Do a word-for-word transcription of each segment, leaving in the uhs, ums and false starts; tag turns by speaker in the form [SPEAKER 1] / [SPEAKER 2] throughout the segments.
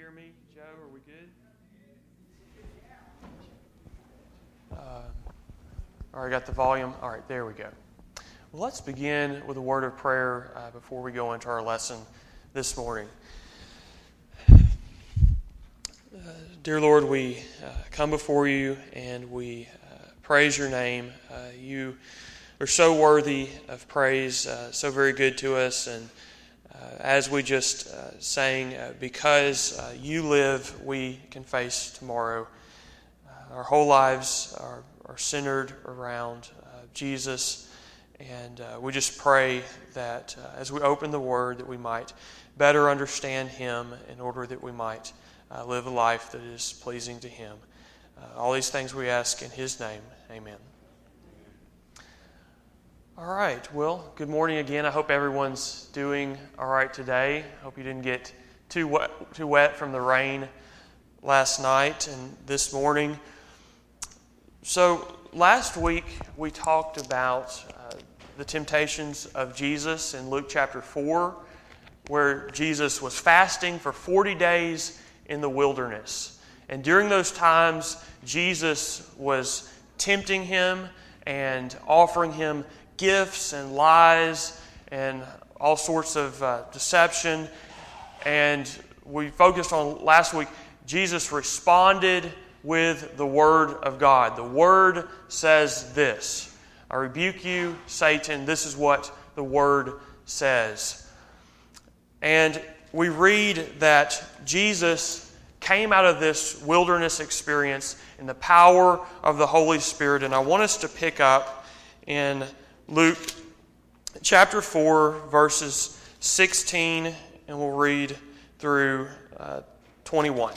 [SPEAKER 1] hear me, Joe? Are we good? Uh, all right, got the volume. All right, there we go. Well, let's begin with a word of prayer uh, before we go into our lesson this morning. Uh, dear Lord, we uh, come before you and we uh, praise your name. Uh, you are so worthy of praise, uh, so very good to us, and Uh, as we just uh, sang, uh, because uh, you live, we can face tomorrow. Uh, our whole lives are, are centered around uh, Jesus, and uh, we just pray that uh, as we open the Word, that we might better understand Him in order that we might uh, live a life that is pleasing to Him. Uh, all these things we ask in His name. Amen. All right, well, good morning again. I hope everyone's doing all right today. I hope you didn't get too wet, too wet from the rain last night and this morning. So last week we talked about uh, the temptations of Jesus in Luke chapter four, where Jesus was fasting for forty days in the wilderness. And during those times, Jesus was tempting him and offering him gifts and lies and all sorts of uh, deception. And we focused on last week, Jesus responded with the Word of God. The Word says this: I rebuke you, Satan. This is what the Word says. And we read that Jesus came out of this wilderness experience in the power of the Holy Spirit. And I want us to pick up in Luke chapter four, verses sixteen, and we'll read through uh, twenty-one.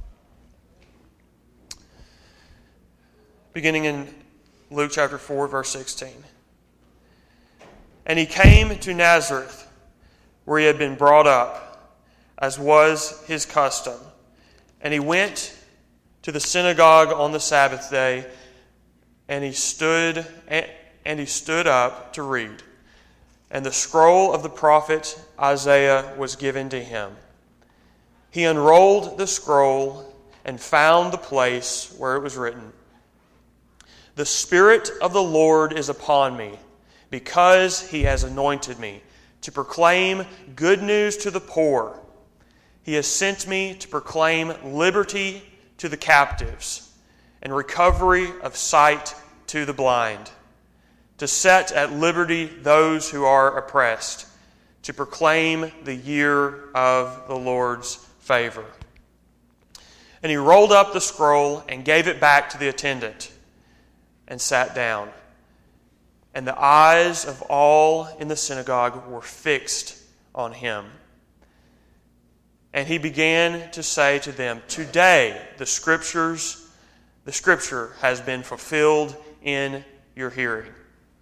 [SPEAKER 1] Beginning in Luke chapter four, verse sixteen. And he came to Nazareth, where he had been brought up, as was his custom. And he went to the synagogue on the Sabbath day, and he stood and And he stood up to read. And the scroll of the prophet Isaiah was given to him. He unrolled the scroll and found the place where it was written, "The Spirit of the Lord is upon me, because He has anointed me to proclaim good news to the poor. He has sent me to proclaim liberty to the captives and recovery of sight to the blind, to set at liberty those who are oppressed, to proclaim the year of the Lord's favor." And he rolled up the scroll and gave it back to the attendant and sat down. And the eyes of all in the synagogue were fixed on him. And he began to say to them, "Today the scriptures, the scripture has been fulfilled in your hearing."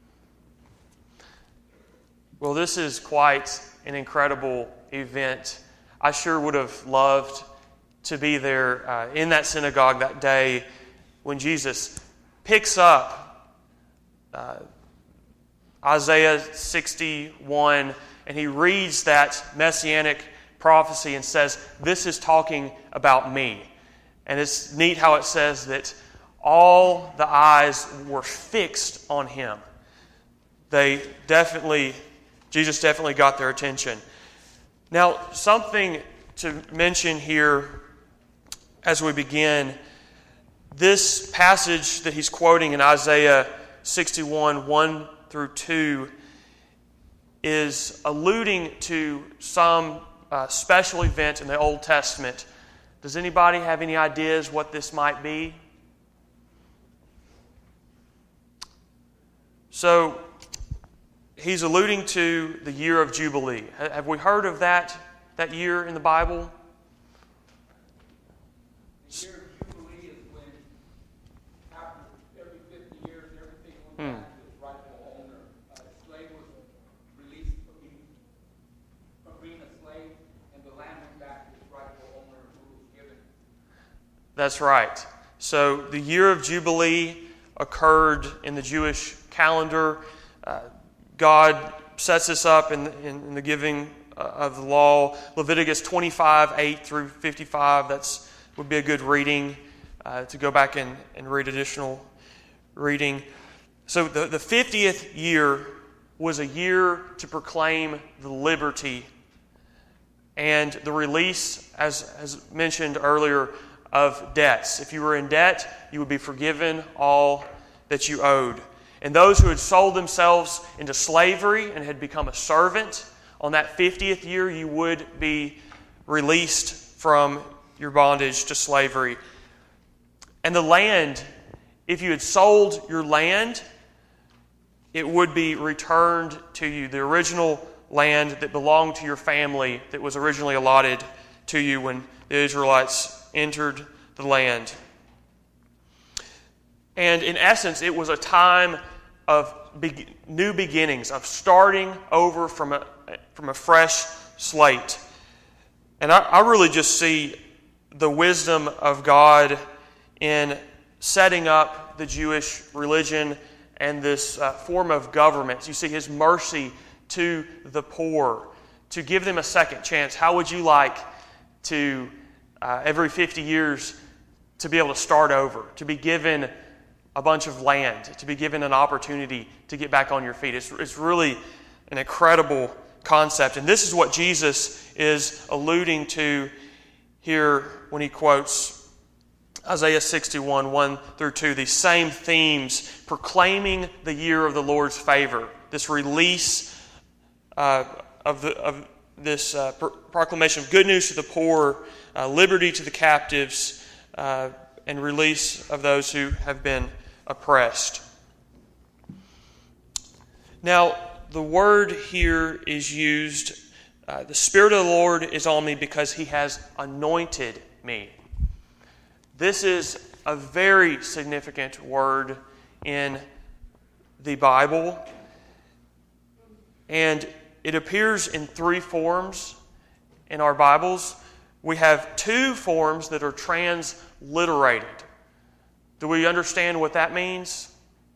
[SPEAKER 1] Well, this is quite an incredible event. I sure would have loved to be there uh, in that synagogue that day when Jesus picks up uh, Isaiah sixty-one and he reads that messianic prophecy and says, "This is talking about me." And it's neat how it says that all the eyes were fixed on him. They definitely... Jesus definitely got their attention. Now, something to mention here as we begin. This passage that he's quoting in Isaiah sixty-one, one through two, is alluding to some uh, special event in the Old Testament. Does anybody have any ideas what this might be? So, he's alluding to the year of Jubilee. Have we heard of that, that year in the Bible?
[SPEAKER 2] The year of Jubilee is when, after every fifty years, everything went
[SPEAKER 1] Hmm.
[SPEAKER 2] back to its rightful owner. Uh, a slave was released from being, from being a slave, and the land went back to its rightful owner who was given.
[SPEAKER 1] That's right. So the year of Jubilee occurred in the Jewish calendar. Uh, God sets this up in, in, in the giving of the law. Leviticus twenty-five, eight through fifty-five, that's would be a good reading uh, to go back and, and read additional reading. So the, the fiftieth year was a year to proclaim the liberty and the release, as, as mentioned earlier, of debts. If you were in debt, you would be forgiven all that you owed. And those who had sold themselves into slavery and had become a servant, on that fiftieth year, you would be released from your bondage to slavery. And the land, if you had sold your land, it would be returned to you. The original land that belonged to your family, that was originally allotted to you when the Israelites entered the land. And in essence, it was a time of be- new beginnings, of starting over from a from a fresh slate. And I, I really just see the wisdom of God in setting up the Jewish religion and this uh, form of government. You see His mercy to the poor, to give them a second chance. How would you like to, uh, every fifty years, to be able to start over, to be given a bunch of land, to be given an opportunity to get back on your feet? It's, it's really an incredible concept. And this is what Jesus is alluding to here when He quotes Isaiah sixty-one, one through two, these same themes, proclaiming the year of the Lord's favor, this release uh, of, the, of this uh, pro- proclamation of good news to the poor, uh, liberty to the captives, uh, and release of those who have been oppressed. Now, the word here is used, uh, the Spirit of the Lord is on me because He has anointed me. This is a very significant word in the Bible, and it appears in three forms in our Bibles. We have two forms that are transliterated. Do we understand what that means?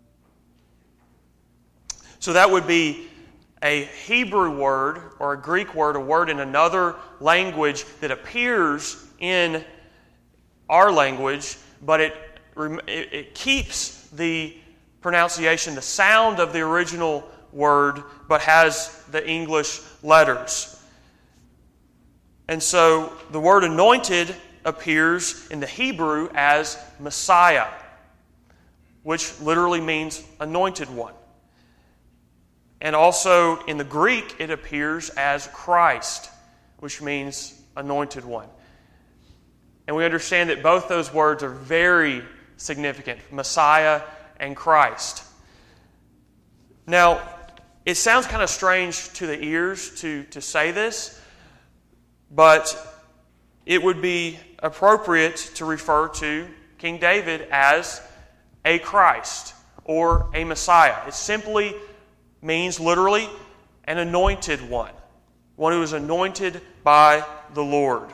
[SPEAKER 1] So that would be a Hebrew word or a Greek word, a word in another language that appears in our language, but it, it, it keeps the pronunciation, the sound of the original word, but has the English letters. And so the word anointed appears in the Hebrew as Messiah, which literally means anointed one. And also in the Greek, it appears as Christ, which means anointed one. And we understand that both those words are very significant, Messiah and Christ. Now, it sounds kind of strange to the ears to, to say this, but it would be appropriate to refer to King David as a Christ or a Messiah. It simply means literally an anointed one, one who is anointed by the Lord.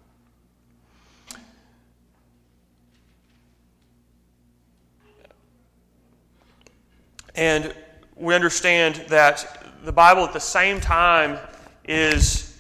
[SPEAKER 1] And we understand that the Bible at the same time is,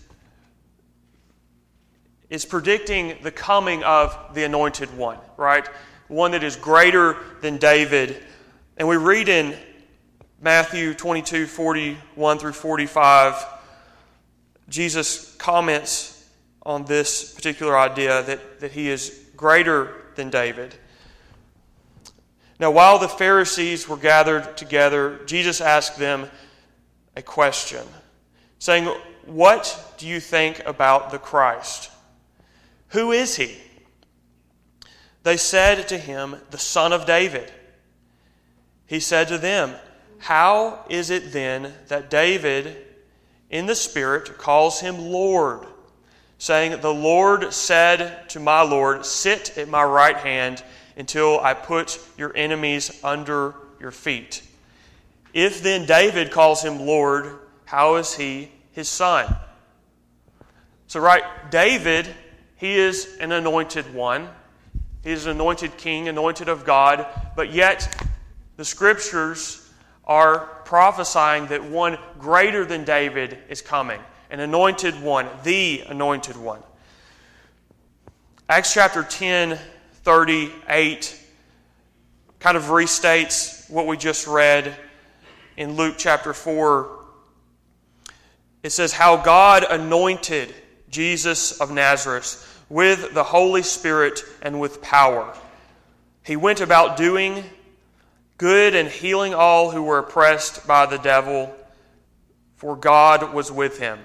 [SPEAKER 1] is predicting the coming of the anointed one, right? One that is greater than David. And we read in Matthew twenty-two, forty-one through forty-five, Jesus comments on this particular idea that, that He is greater than David. Now, while the Pharisees were gathered together, Jesus asked them a question, saying, "What do you think about the Christ? Who is He?" They said to Him, "The Son of David." He said to them, "How is it then that David in the Spirit calls Him Lord, saying, 'The Lord said to my Lord, sit at my right hand until I put your enemies under your feet'? If then David calls Him Lord, how is He His son?" So right, David, he is an anointed one. He is an anointed king, anointed of God, but yet the Scriptures are prophesying that one greater than David is coming. an anointed one, the anointed one. Acts chapter ten, thirty-eight kind of restates what we just read in Luke chapter four. It says, how God anointed Jesus of Nazareth with the Holy Spirit and with power. He went about doing good and healing all who were oppressed by the devil, for God was with him.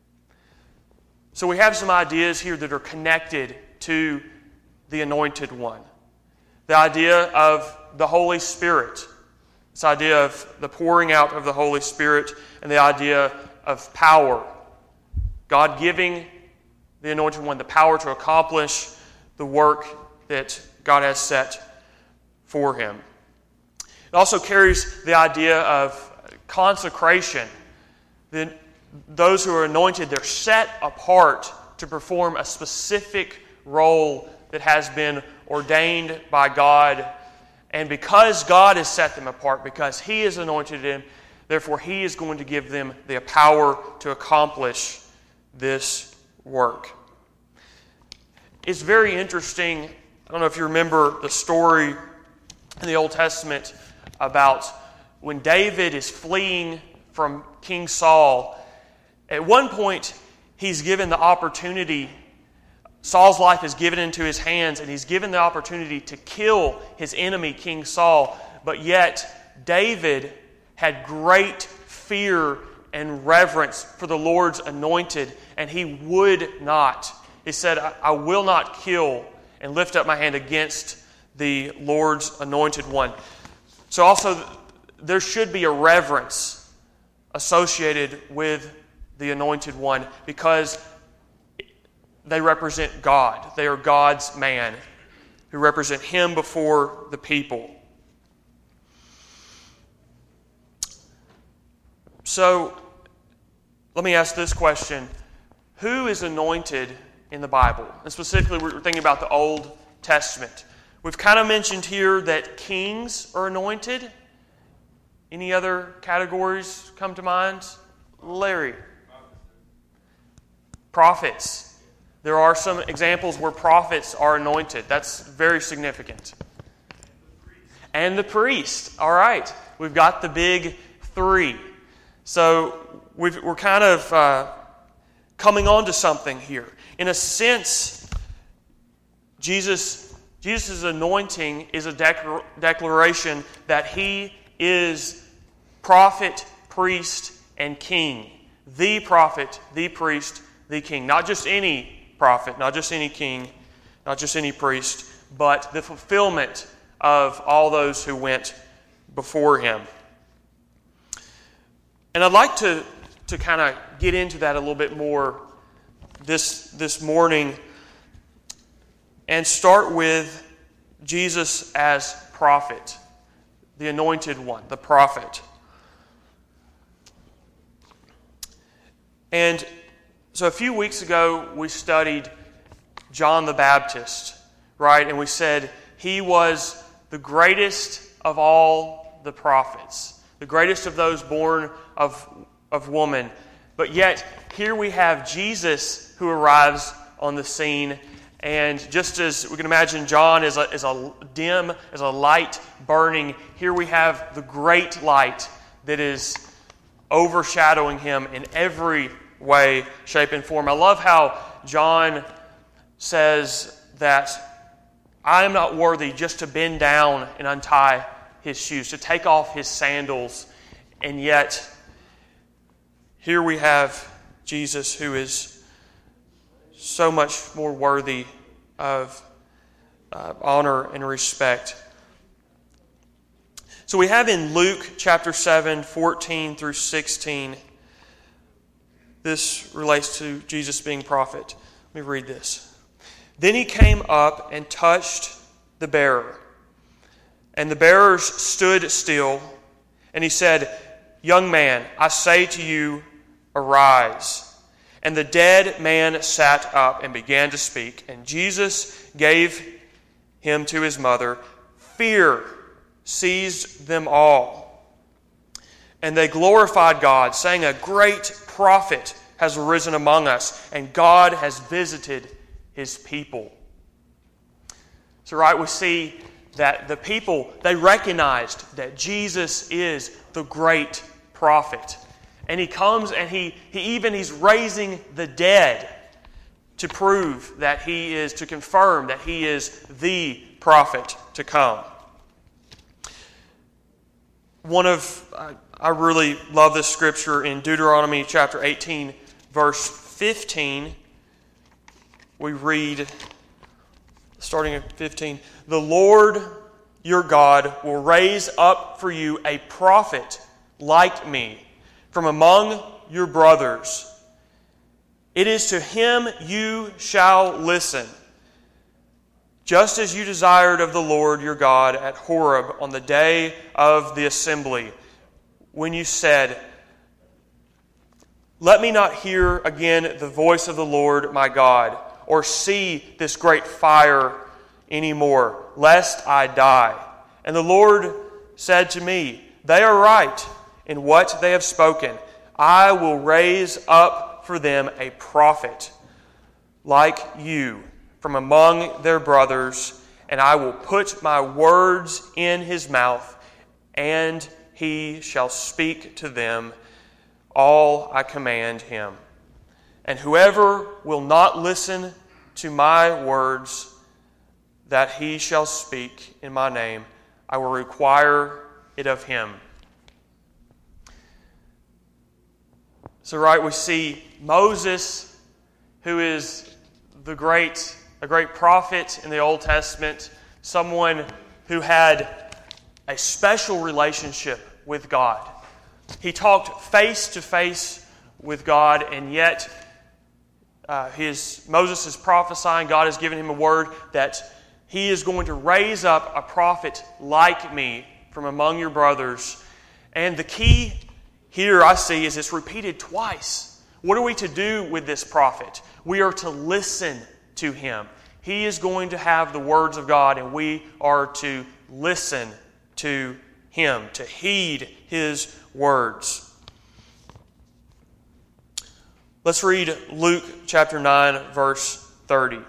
[SPEAKER 1] So we have some ideas here that are connected to the Anointed One. The idea of the Holy Spirit. This idea of the pouring out of the Holy Spirit and the idea of power. God giving the Anointed One the power to accomplish the work that God has set for him. It also carries the idea of consecration. The, those who are anointed, they're set apart to perform a specific role that has been ordained by God. And because God has set them apart, because He has anointed them, therefore He is going to give them the power to accomplish this work. It's very interesting. I don't know if you remember the story in the Old Testament about when David is fleeing from King Saul. At one point, he's given the opportunity, Saul's life is given into his hands, and he's given the opportunity to kill his enemy, King Saul. But yet, David had great fear and reverence for the Lord's anointed, and he would not. He said, I, I will not kill and lift up my hand against the Lord's anointed one. So also, there should be a reverence associated with the anointed one because they represent God. They are God's man who represent Him before the people. So, let me ask this question. Who is anointed in the Bible? And specifically, we're thinking about the Old Testament. We've kind of mentioned here that kings are anointed. Any other categories come to mind? Larry. Prophets. There are some examples where prophets are anointed. That's very significant. And the priest. All right. We've got the big three. So we've, we're kind of uh, coming on to something here. In a sense, Jesus... Jesus' anointing is a dec- declaration that He is prophet, priest, and king. The prophet, the priest, the king. Not just any prophet, not just any king, not just any priest, but the fulfillment of all those who went before Him. And I'd like to, to kind of get into that a little bit more this, this morning. And start with Jesus as prophet, the anointed one, the prophet. And so a few weeks ago, we studied John the Baptist, right? And we said he was the greatest of all the prophets, the greatest of those born of, of woman. But yet, here we have Jesus who arrives on the scene. And just as we can imagine John as a, as a dim, as a light burning, here we have the great light that is overshadowing him in every way, shape, and form. I love how John says that I am not worthy just to bend down and untie his shoes, to take off his sandals. And yet, here we have Jesus who is so much more worthy of uh, honor and respect. So we have in Luke chapter seven, fourteen through sixteen, this relates to Jesus being prophet. Let me read this. Then he came up and touched the bearer. And the bearers stood still. And he said, Young man, I say to you, arise. And the dead man sat up and began to speak. And Jesus gave him to his mother. Fear seized them all. And they glorified God, saying, A great prophet has arisen among us, and God has visited His people. So, right, we see that the people, they recognized that Jesus is the great prophet. And He comes and he, he even He's raising the dead to prove that He is, to confirm that He is the prophet to come. One of, I, I really love this scripture in Deuteronomy chapter eighteen, verse fifteen. We read, starting at fifteen, "The Lord your God will raise up for you a prophet like me from among your brothers. It is to him you shall listen, just as you desired of the Lord your God at Horeb on the day of the assembly, when you said, 'Let me not hear again the voice of the Lord my God, or see this great fire any more, lest I die.' And the Lord said to me, 'They are right in what they have spoken. I will raise up for them a prophet like you from among their brothers, and I will put my words in his mouth, and he shall speak to them all I command him. And whoever will not listen to my words that he shall speak in my name, I will require it of him.'" So, right, we see Moses, who is the great, a great prophet in the Old Testament, someone who had a special relationship with God. He talked face to face with God, and yet uh, his Moses is prophesying. God has given him a word that he is going to raise up a prophet like me from among your brothers. And the key here I see is it's repeated twice. What are we to do with this prophet? We are to listen to him. He is going to have the words of God, and we are to listen to him, to heed his words. Let's read Luke chapter nine, verse thirty.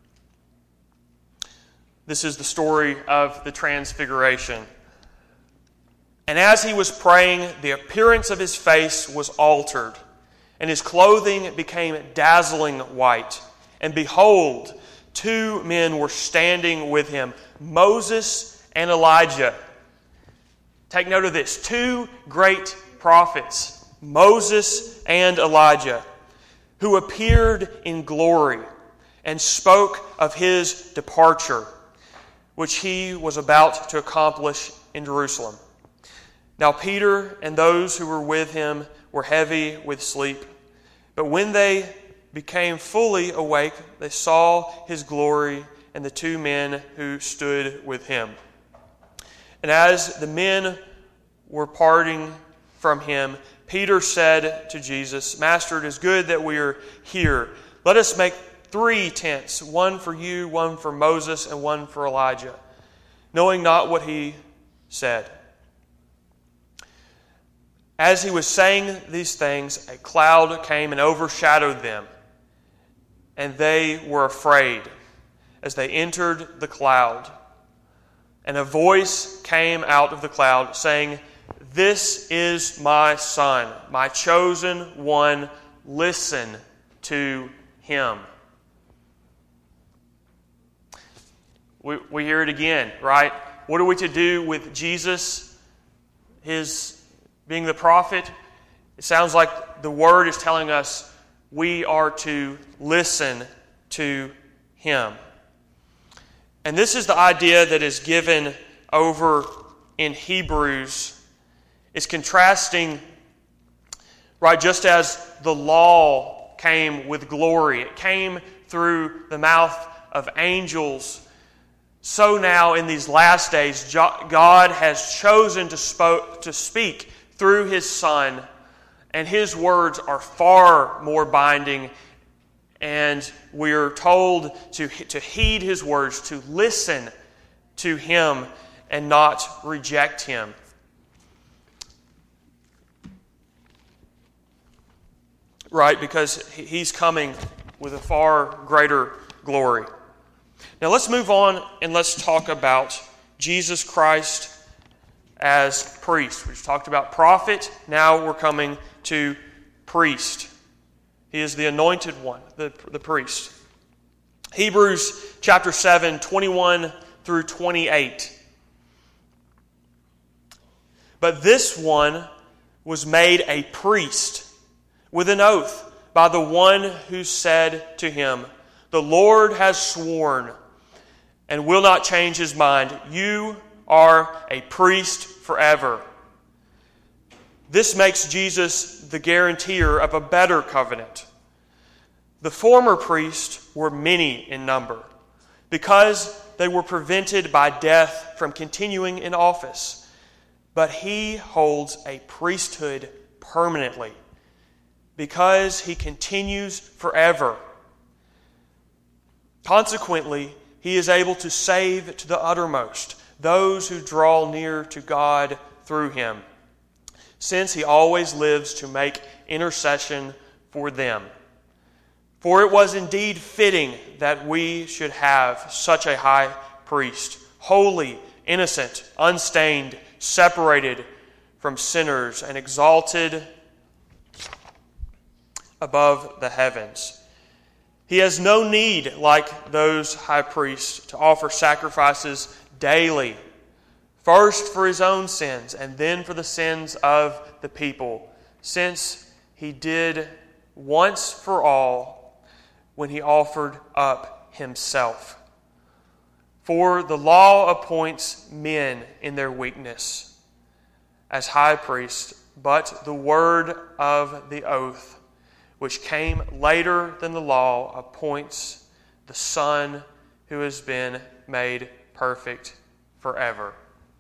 [SPEAKER 1] This is the story of the Transfiguration. "And as he was praying, the appearance of his face was altered, and his clothing became dazzling white. And behold, two men were standing with him, Moses and Elijah." Take note of this. Two great prophets, Moses and Elijah, who appeared in glory and spoke of his departure, which he was about to accomplish in Jerusalem. Now Peter and those who were with him were heavy with sleep. But when they became fully awake, they saw his glory and the two men who stood with him. And as the men were parting from him, Peter said to Jesus, "Master, it is good that we are here. Let us make three tents, one for you, one for Moses, and one for Elijah," knowing not what he said. As he was saying these things, a cloud came and overshadowed them, and they were afraid as they entered the cloud. And a voice came out of the cloud, saying, "This is my Son, my chosen one. Listen to him." We, we hear it again, right? What are we to do with Jesus, his being the prophet? It sounds like the Word is telling us we are to listen to him. And this is the idea that is given over in Hebrews. It's contrasting, right, just as the law came with glory, it came through the mouth of angels, so now in these last days, God has chosen to, spoke, to speak through his Son, and his words are far more binding, and we are told to, to heed his words, to listen to him and not reject him. right? Because he's coming with a far greater glory. Now let's move on and let's talk about Jesus Christ as priest. We've talked about prophet. Now we're coming to priest. He is the anointed one, the, the priest. Hebrews chapter seven, twenty-one through twenty-eight. But this one was made a priest with an oath by the one who said to him, "The Lord has sworn and will not change his mind. You are a priest forever." This makes Jesus the guarantor of a better covenant. The former priests were many in number because they were prevented by death from continuing in office. But he holds a priesthood permanently because he continues forever. Consequently, he is able to save to the uttermost those who draw near to God through him, since he always lives to make intercession for them. For it was indeed fitting that we should have such a high priest, holy, innocent, unstained, separated from sinners, and exalted above the heavens. He has no need, like those high priests, to offer sacrifices daily, first for his own sins and then for the sins of the people, since he did once for all when he offered up himself. For the law appoints men in their weakness as high priest, but the word of the oath, which came later than the law, appoints the Son who has been made perfect forever.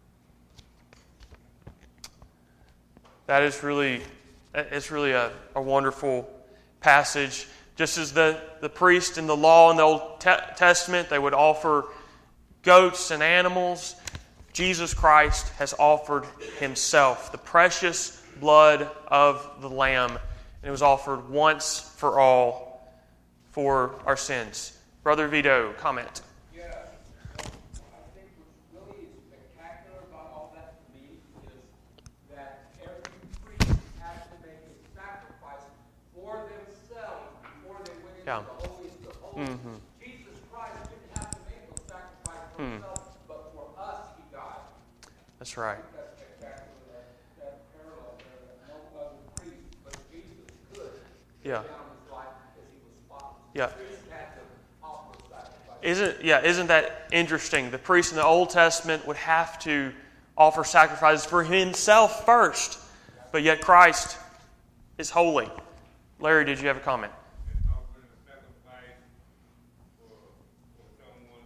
[SPEAKER 1] That is really, it's really a, a wonderful passage. Just as the, the priest in the law in the Old te- Testament, they would offer goats and animals, Jesus Christ has offered himself, the precious blood of the Lamb, and it was offered once for all for our sins. Brother Vito, comment.
[SPEAKER 2] Yeah, I think what's really spectacular about all that to me is that every priest has to make a sacrifice for themselves before they went into
[SPEAKER 1] Yeah.
[SPEAKER 2] the holiest of holies.
[SPEAKER 1] Mm-hmm.
[SPEAKER 2] Jesus Christ didn't have to make no sacrifice for
[SPEAKER 1] Mm.
[SPEAKER 2] himself, but for us he died.
[SPEAKER 1] That's right.
[SPEAKER 2] That's spectacular, that, that parallel there, that no other priest but Jesus could
[SPEAKER 1] Yeah.
[SPEAKER 2] lay down his life because he was spotless.
[SPEAKER 1] Yeah.
[SPEAKER 2] The priest had to offer sacrifice.
[SPEAKER 1] Isn't yeah? Isn't that interesting? The priest in the Old Testament would have to offer sacrifices for himself first, but yet Christ is holy. Larry, did you have a comment?
[SPEAKER 3] Offering a sacrifice for, for someone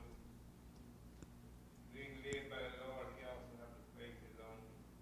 [SPEAKER 3] being led by the Lord, he also has to face his own.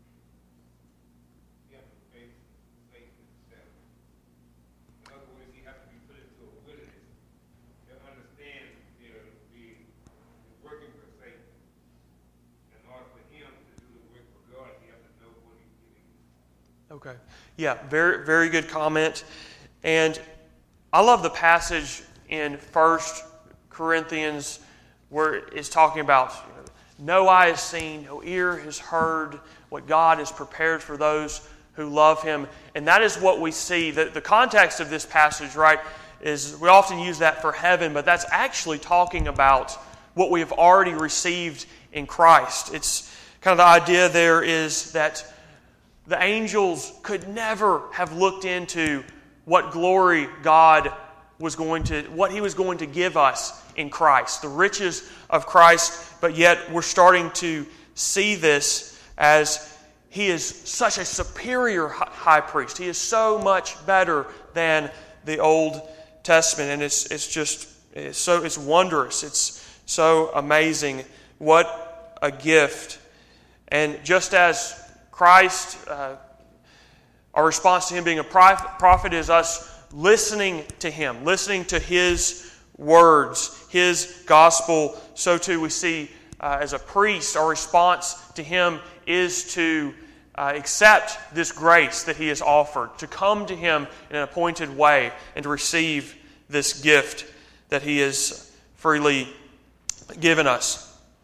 [SPEAKER 3] He has to face Satan himself. In other words, he has to be put into a wilderness to understand you know, the, the working for Satan. In order for him to do the work for God, he has to know what he's getting.
[SPEAKER 1] Okay. Yeah, very very good comment. And I love the passage in First Corinthians where it's talking about you know, no eye has seen, no ear has heard what God has prepared for those who love him. And that is what we see. The, the context of this passage, right, is we often use that for heaven, but that's actually talking about what we have already received in Christ. It's kind of the idea there is that the angels could never have looked into what glory God was going to, what he was going to give us in Christ, the riches of Christ, but yet we're starting to see this as he is such a superior high priest. He is so much better than the Old Testament, and it's it's just it's so it's wondrous. It's so amazing. What a gift! And just as Christ, uh, our response to him being a prophet is us listening to him, listening to his words, his gospel. So too we see uh, as a priest, our response to him is to uh, accept this grace that He has offered, to come to Him in an appointed way and to receive this gift that He has freely given us.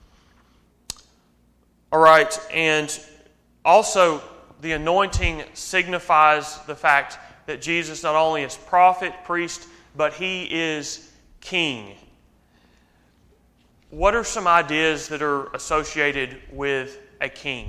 [SPEAKER 1] All right, and also the anointing signifies the fact that Jesus not only is prophet, priest, but He is king. What are some ideas that are associated with a king?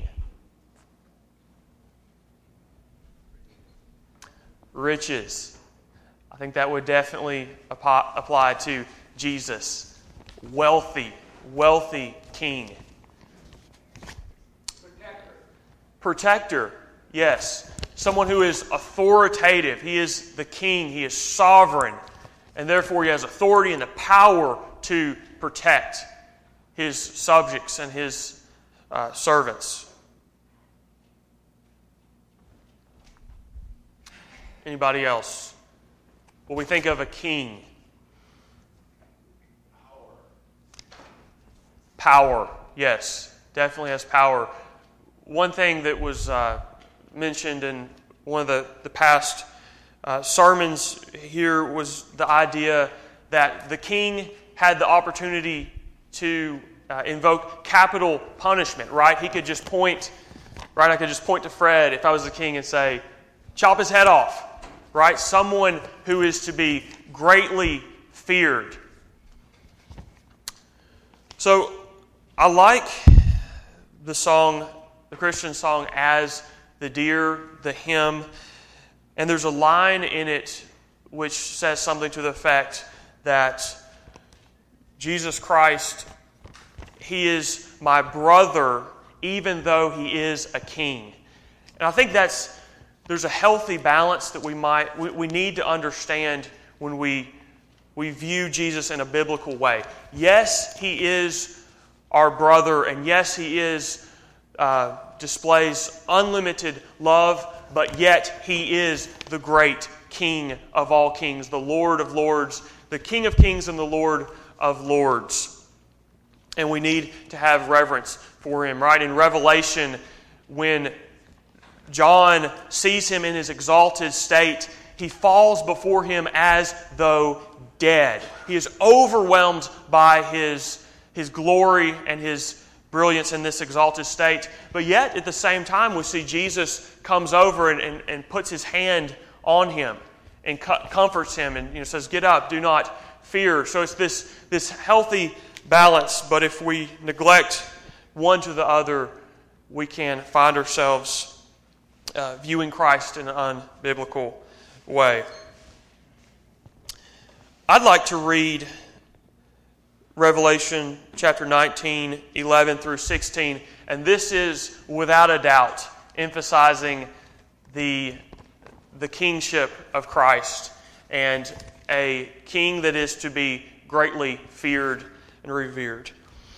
[SPEAKER 1] Riches. I think that would definitely apply to Jesus. Wealthy, wealthy king.
[SPEAKER 2] Protector.
[SPEAKER 1] Protector, yes. Someone who is authoritative. He is the king. He is sovereign. And therefore He has authority and the power to protect His subjects and His uh, servants. Anybody else? When we think of a king, power, yes, definitely has power. One thing that was uh, mentioned in one of the, the past uh, sermons here was the idea that the king had the opportunity to uh, invoke capital punishment, right? He could just point, right? I could just point to Fred if I was the king and say, chop his head off, right? Someone who is to be greatly feared. So I like the song, the Christian song, As the Deer, the hymn. And there's a line in it which says something to the effect that Jesus Christ, He is my brother, even though He is a king. And I think that's there's a healthy balance that we might we, we need to understand when we we view Jesus in a biblical way. Yes, He is our brother, and yes, He is uh, displays unlimited love, but yet He is the great King of all kings, the Lord of lords, the King of kings and the Lord of lords. And we need to have reverence for Him, right? In Revelation, when John sees Him in His exalted state, he falls before Him as though dead. He is overwhelmed by His, his glory and His brilliance in this exalted state. But yet, at the same time, we see Jesus comes over and, and, and puts His hand on Him and co- comforts Him and you know, says, get up, do not fear. So it's this, this healthy balance, but if we neglect one to the other, we can find ourselves uh, viewing Christ in an unbiblical way. I'd like to read Revelation chapter nineteen, eleven through sixteen, and this is without a doubt emphasizing the, the kingship of Christ and a king that is to be greatly feared and revered.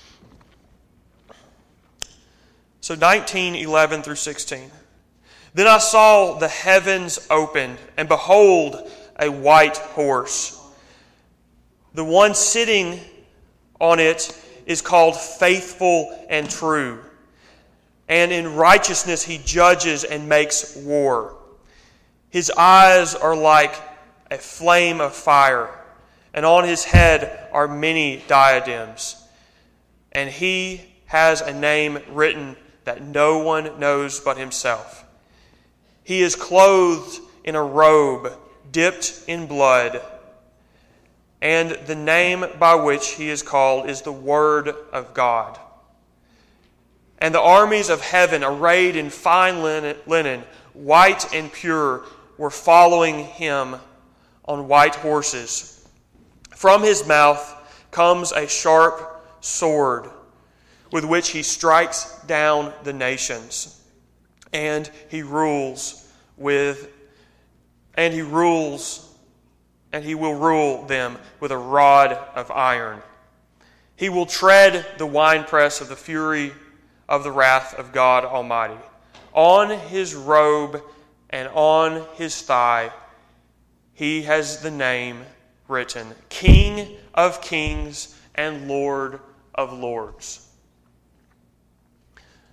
[SPEAKER 1] So nineteen, eleven through sixteen. Then I saw the heavens opened, and behold, a white horse. The one sitting on it is called Faithful and True, and in righteousness he judges and makes war. His eyes are like a flame of fire, and on his head are many diadems. And he has a name written that no one knows but himself. He is clothed in a robe dipped in blood, and the name by which he is called is the Word of God. And the armies of heaven, arrayed in fine linen, white and pure, were following him on white horses. From his mouth comes a sharp sword, with which he strikes down the nations. And he rules with, and he rules, and he will rule them with a rod of iron. He will tread the winepress of the fury of the wrath of God Almighty. On his robe and on his thigh, he has the name written, King of Kings and Lord of Lords.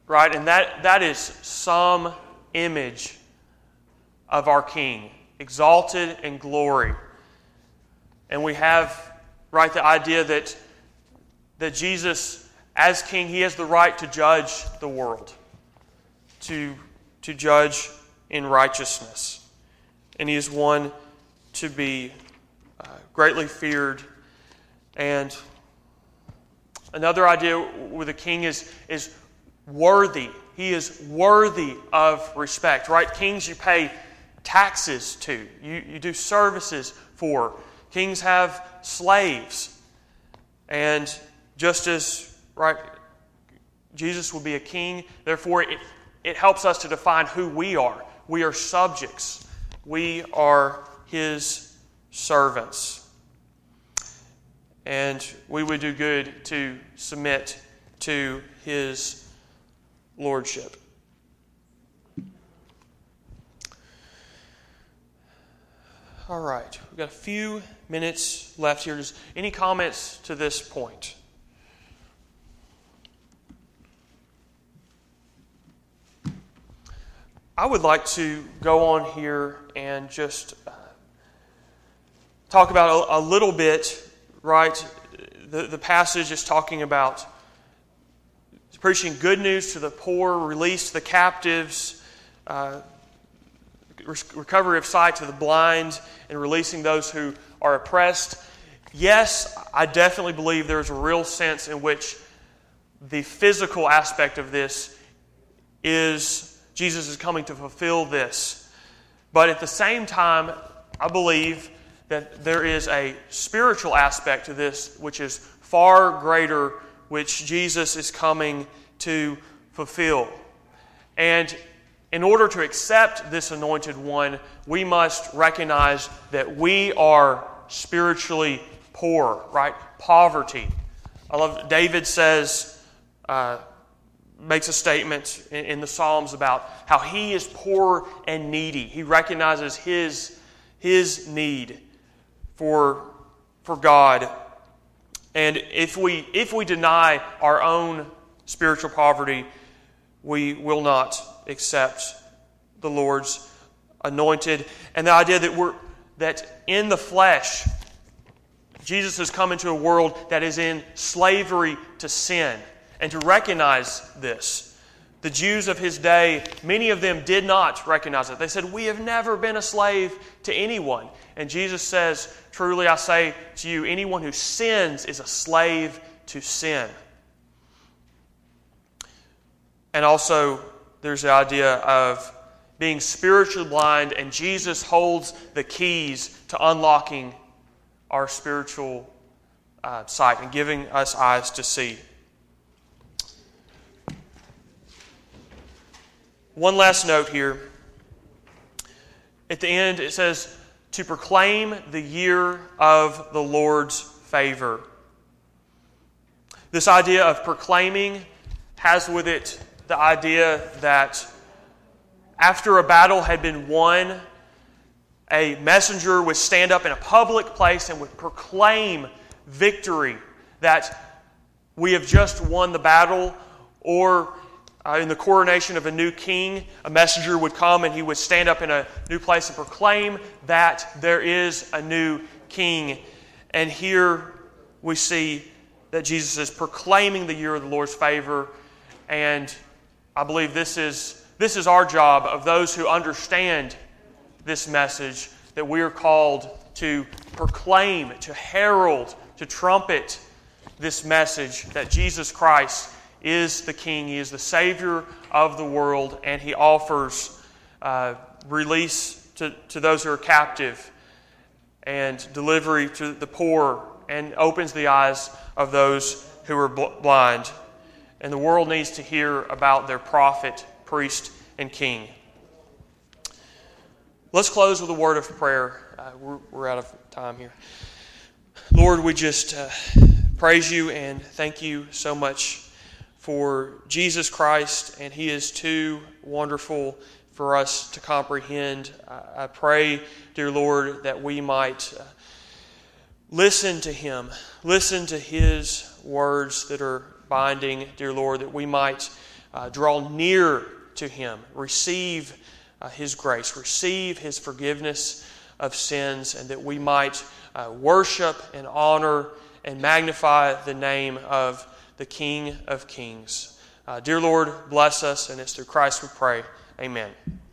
[SPEAKER 1] right? And that, that is some image of our King, exalted in glory. And we have, right, the idea that, that Jesus, as King, He has the right to judge the world, to, to judge in righteousness. And He is one to be uh, greatly feared. And another idea with the King is, is worthy. He is worthy of respect, right? Kings you pay taxes to. You, you do services for. Kings have slaves. And just as, right, Jesus will be a king, therefore it, it helps us to define who we are. We are subjects. We are His servants. And we would do good to submit to His lordship. All right, we've got a few minutes left here. Just any comments to this point? I would like to go on here and just uh, talk about a, a little bit, right? The, the passage is talking about preaching good news to the poor, release the captives, uh, recovery of sight to the blind, and releasing those who are oppressed. Yes, I definitely believe there is a real sense in which the physical aspect of this is Jesus is coming to fulfill this. But at the same time, I believe that there is a spiritual aspect to this which is far greater, which Jesus is coming to fulfill. And in order to accept this anointed one, we must recognize that we are spiritually poor, right? Poverty. I love David says, uh, makes a statement in, in the Psalms about how he is poor and needy. He recognizes his, his need for, for God. And if we, if we deny our own spiritual poverty, we will not accept the Lord's anointed. And the idea that we're that in the flesh, Jesus has come into a world that is in slavery to sin. And to recognize this, the Jews of His day, many of them did not recognize it. They said, "We have never been a slave to anyone." And Jesus says, "Truly I say to you, anyone who sins is a slave to sin." And also, there's the idea of being spiritually blind, and Jesus holds the keys to unlocking our spiritual uh, sight and giving us eyes to see. One last note here. At the end, it says, to proclaim the year of the Lord's favor. This idea of proclaiming has with it the idea that after a battle had been won, a messenger would stand up in a public place and would proclaim victory, that we have just won the battle. Or uh, in the coronation of a new king, a messenger would come and he would stand up in a new place and proclaim that there is a new king. And here we see that Jesus is proclaiming the year of the Lord's favor. And I believe this is this is our job, of those who understand this message, that we are called to proclaim, to herald, to trumpet this message that Jesus Christ is the King. He is the Savior of the world, and He offers uh, release to, to those who are captive and delivery to the poor, and opens the eyes of those who are bl- blind. And the world needs to hear about their prophet, priest, and king. Let's close with a word of prayer. Uh, we're, we're out of time here. Lord, we just uh, praise You and thank You so much for Jesus Christ, and He is too wonderful for us to comprehend. I, I pray, dear Lord, that we might uh, listen to Him, listen to His words that are binding, dear Lord, that we might uh, draw near to Him, receive uh, His grace, receive His forgiveness of sins, and that we might uh, worship and honor and magnify the name of the King of Kings. Uh, dear Lord, bless us, and it's through Christ we pray. Amen.